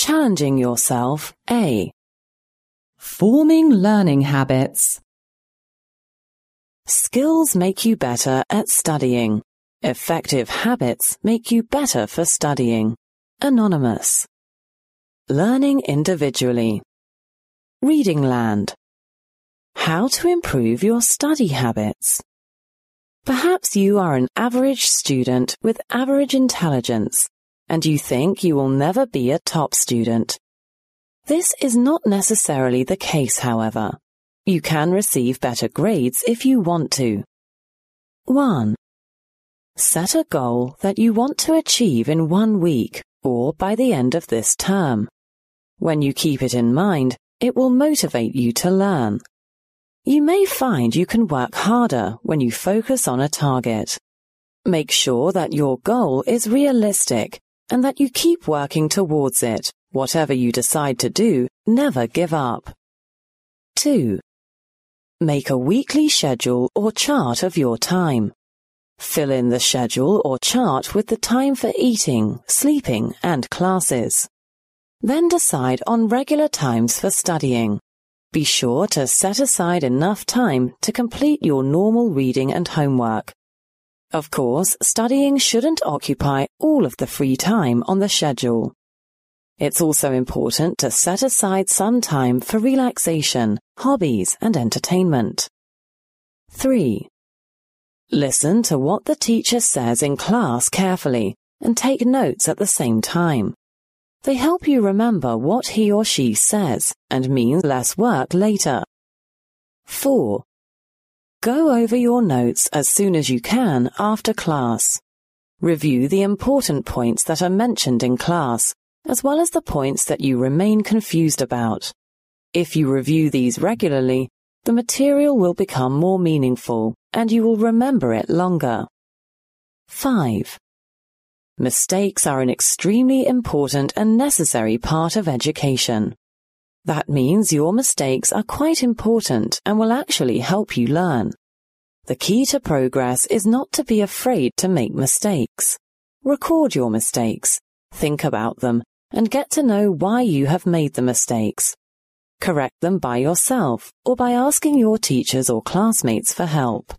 Challenging yourself, A. Forming learning habits. Skills make you better at studying. Effective habits make you better for studying. Anonymous. Learning individually. Reading Land. How to improve your study habits. Perhaps you are an average student with average intelligence, and you think you will never be a top student. This is not necessarily the case, however. You can receive better grades if you want to. 1. Set a goal that you want to achieve in 1 week or by the end of this term. When you keep it in mind, it will motivate you to learn. You may find you can work harder when you focus on a target. Make sure that your goal is realistic and that you keep working towards it. Whatever you decide to do, never give up. 2. Make a weekly schedule or chart of your time. Fill in the schedule or chart with the time for eating, sleeping, and classes. Then decide on regular times for studying. Be sure to set aside enough time to complete your normal reading and homework. Of course, studying shouldn't occupy all of the free time on the schedule. It's also important to set aside some time for relaxation, hobbies, and entertainment. 3. Listen to what the teacher says in class carefully and take notes at the same time. They help you remember what he or she says and mean less work later. 4. Go over your notes as soon as you can after class. Review the important points that are mentioned in class, as well as the points that you remain confused about. If you review these regularly, the material will become more meaningful and you will remember it longer. 5. Mistakes are an extremely important and necessary part of education. That means your mistakes are quite important and will actually help you learn. The key to progress is not to be afraid to make mistakes. Record your mistakes, think about them, and get to know why you have made the mistakes. Correct them by yourself or by asking your teachers or classmates for help.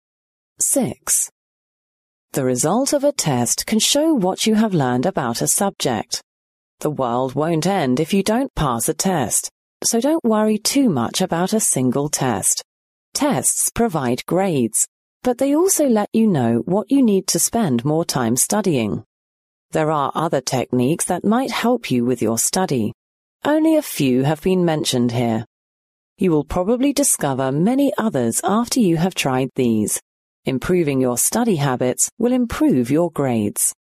6. The result of a test can show what you have learned about a subject. The world won't end if you don't pass a test, so don't worry too much about a single test. Tests provide grades, but they also let you know what you need to spend more time studying. There are other techniques that might help you with your study. Only a few have been mentioned here. You will probably discover many others after you have tried these. Improving your study habits will improve your grades.